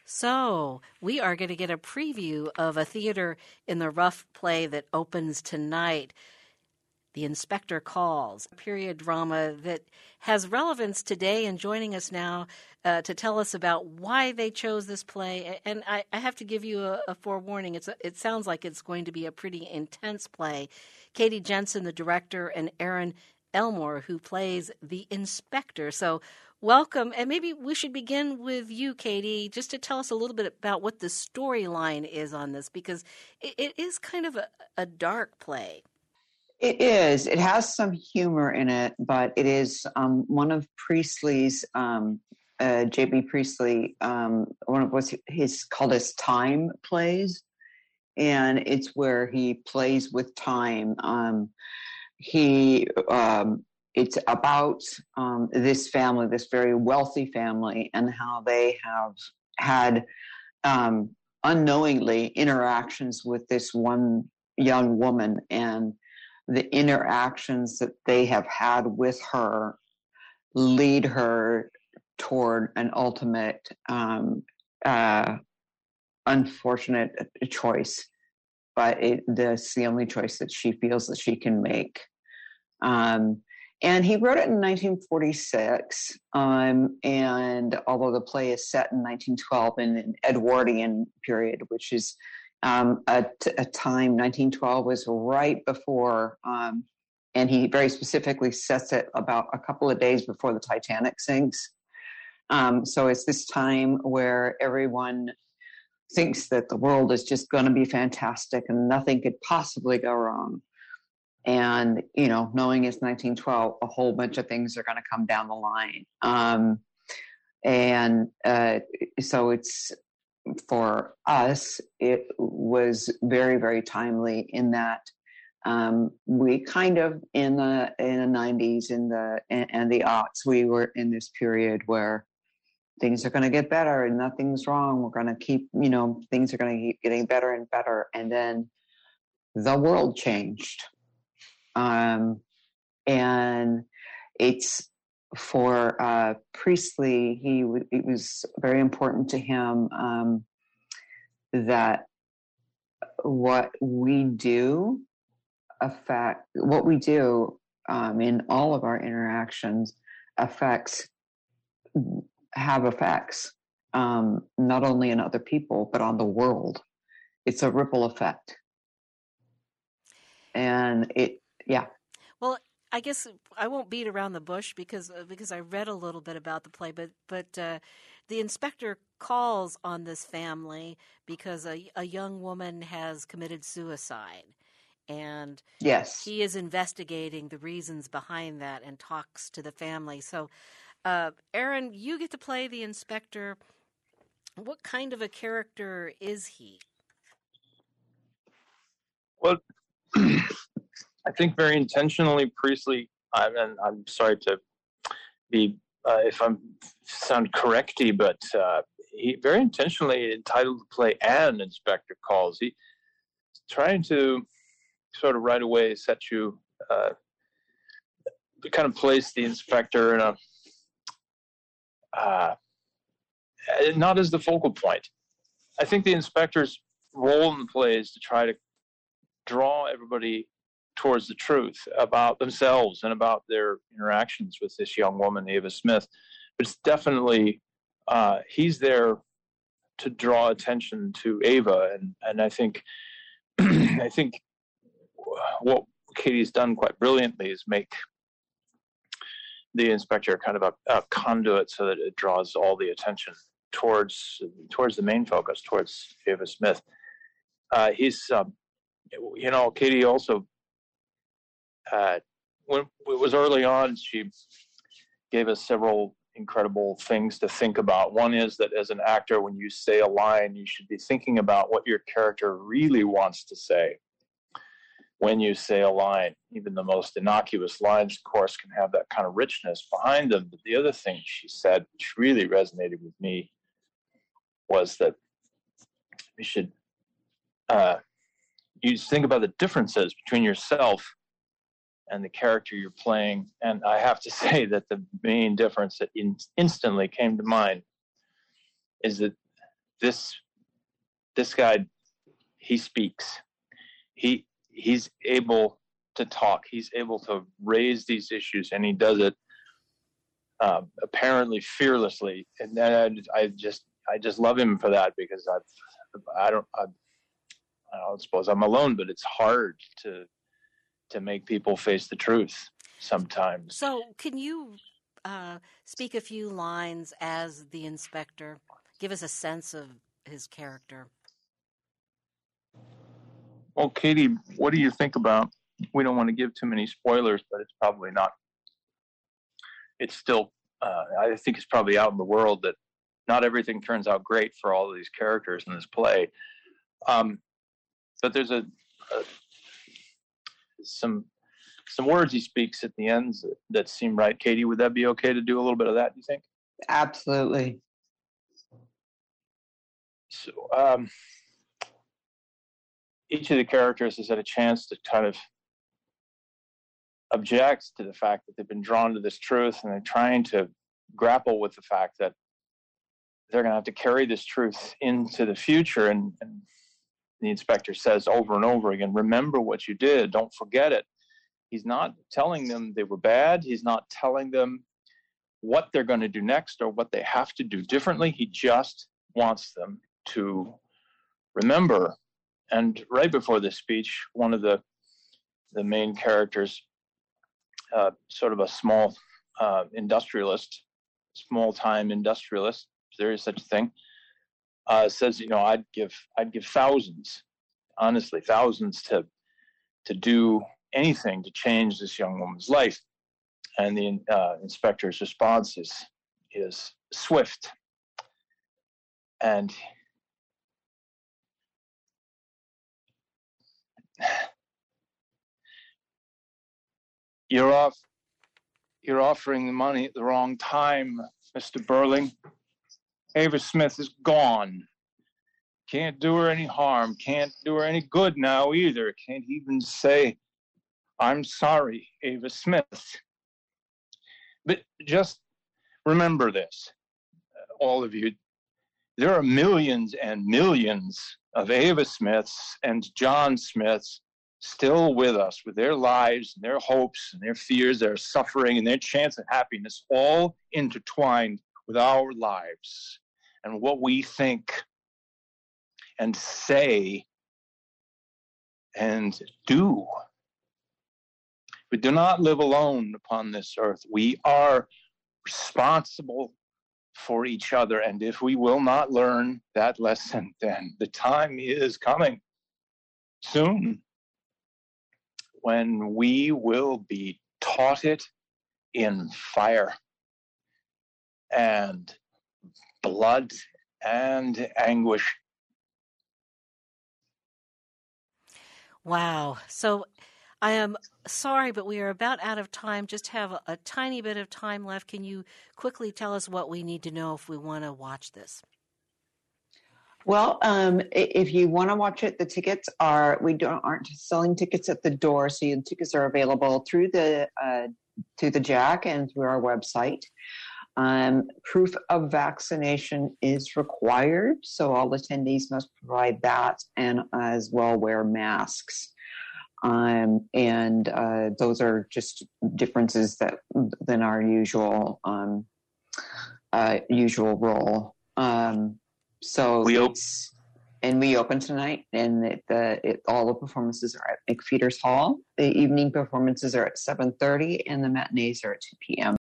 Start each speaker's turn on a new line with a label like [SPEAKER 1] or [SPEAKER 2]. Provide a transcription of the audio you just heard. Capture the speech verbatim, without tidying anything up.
[SPEAKER 1] So, we are going to get a preview of a Theater in the Rough play that opens tonight. The Inspector Calls, a period drama that has relevance today, and joining us now uh, to tell us about why they chose this play. And I, I have to give you a, a forewarning. It's a, it sounds like it's going to be a pretty intense play. Katie Jensen, the director, and Aaron Elmore, who plays the Inspector. So welcome. And maybe we should begin with you, Katie, just to tell us a little bit about what the storyline is on this, because it, it is kind of a, a dark play.
[SPEAKER 2] It is. It has some humor in it, but it is um, one of Priestley's, um, uh, J B. Priestley, um, one of what's his called his time plays, and it's where he plays with time. Um, he, um, it's about um, this family, this very wealthy family, and how they have had um, unknowingly interactions with this one young woman, and the interactions that they have had with her lead her toward an ultimate, um, uh, unfortunate choice. But it, that's the only choice that she feels that she can make. Um, and he wrote it in nineteen forty-six. Um, and although the play is set in nineteen twelve in an Edwardian period, which is Um, at a time, nineteen twelve was right before, um, and he very specifically sets it about a couple of days before the Titanic sinks. Um, so it's this time where everyone thinks that the world is just going to be fantastic and nothing could possibly go wrong. And, you know, knowing it's nineteen twelve, a whole bunch of things are going to come down the line. Um, and uh, so it's, for us, it was very, very timely in that um, we kind of in the in the nineties in the and, and the aughts, we were in this period where things are going to get better and nothing's wrong. We're going to keep, you know, things are going to keep getting better and better. And then the world changed, um, and it's for uh, Priestley. He it was very important to him. Um, that what we do affect what we do um, in all of our interactions affects have effects um, not only in other people but on the world. It's a ripple effect, and it yeah.
[SPEAKER 1] Well, I guess I won't beat around the bush because because I read a little bit about the play, but but uh, the inspector calls on this family because a, a young woman has committed suicide, and
[SPEAKER 2] Yes,
[SPEAKER 1] he is investigating the reasons behind that and talks to the family. So, uh, Aaron, you get to play the inspector. What kind of a character is he?
[SPEAKER 3] Well, I think very intentionally, Priestley. I mean, I'm sorry to be uh, if I'm sound correcty, but uh, he very intentionally entitled the play "An Inspector Calls." He's trying to sort of right away set you, uh, kind of place the inspector in a uh, not as the focal point. I think the inspector's role in the play is to try to draw everybody towards the truth about themselves and about their interactions with this young woman, Ava Smith. But it's definitely, uh, he's there to draw attention to Ava. And, and I think, I think what Katie's done quite brilliantly is make the inspector kind of a, a conduit so that it draws all the attention towards, towards the main focus, towards Ava Smith. Uh, he's, um, you know, Katie also, uh, when it was early on, she gave us several incredible things to think about. One is that as an actor, when you say a line, you should be thinking about what your character really wants to say when you say a line. Even the most innocuous lines, of course, can have that kind of richness behind them. But the other thing she said, which really resonated with me, was that we should uh, you think about the differences between yourself and the character you're playing. And I have to say that the main difference that in, instantly came to mind is that this this guy, he speaks. He he's able to talk. He's able to raise these issues, and he does it uh, apparently fearlessly. And then I, I just I just love him for that, because I've I don't I, I don't suppose I'm alone, but it's hard to to make people face the truth sometimes.
[SPEAKER 1] So, can you uh, speak a few lines as the inspector? Give us a sense of his character.
[SPEAKER 3] Well, Katie, what do you think about? We don't want to give too many spoilers, but it's probably not. It's still, uh, I think it's probably out in the world that not everything turns out great for all of these characters in this play. Um, but there's a, a some some words he speaks at the ends that, that seem right. Katie, would that be okay to do a little bit of that, do you think?
[SPEAKER 2] Absolutely.
[SPEAKER 3] So um, each of the characters has had a chance to kind of object to the fact that they've been drawn to this truth, and they're trying to grapple with the fact that they're going to have to carry this truth into the future. And, and the inspector says over and over again, remember what you did, don't forget it. He's not telling them they were bad. He's not telling them what they're going to do next or what they have to do differently. He just wants them to remember. And right before this speech, one of the the main characters, uh, sort of a small uh, industrialist, small-time industrialist, if there is such a thing, uh, says, you know, I'd give I'd give thousands, honestly, thousands to to do anything to change this young woman's life. And the uh, inspector's response is is swift. And you're off you're offering the money at the wrong time, Mister Burling. Ava Smith is gone. Can't do her any harm. Can't do her any good now either. Can't even say, I'm sorry, Ava Smith. But just remember this, all of you. There are millions and millions of Ava Smiths and John Smiths still with us, with their lives and their hopes and their fears, their suffering and their chance at happiness, all intertwined with our lives and what we think and say and do. We do not live alone upon this earth. We are responsible for each other. And if we will not learn that lesson, then the time is coming soon when we will be taught it in fire and blood and anguish.
[SPEAKER 1] Wow. So I am sorry, but we are about out of time. Just have a, a tiny bit of time left. Can you quickly tell us what we need to know if we want to watch this?
[SPEAKER 2] Well, um, if you want to watch it, the tickets are, we don't, aren't selling tickets at the door. So the tickets are available through the, uh, through the Jack and through our website. Um, proof of vaccination is required. So all attendees must provide that and as well wear masks. Um, and uh, those are just differences that than our usual um, uh, usual role. Um, so
[SPEAKER 3] we op-
[SPEAKER 2] it's, and we open tonight, and it, the it, all the performances are at McFeeters Hall. The evening performances are at seven thirty, and the matinees are at two p.m.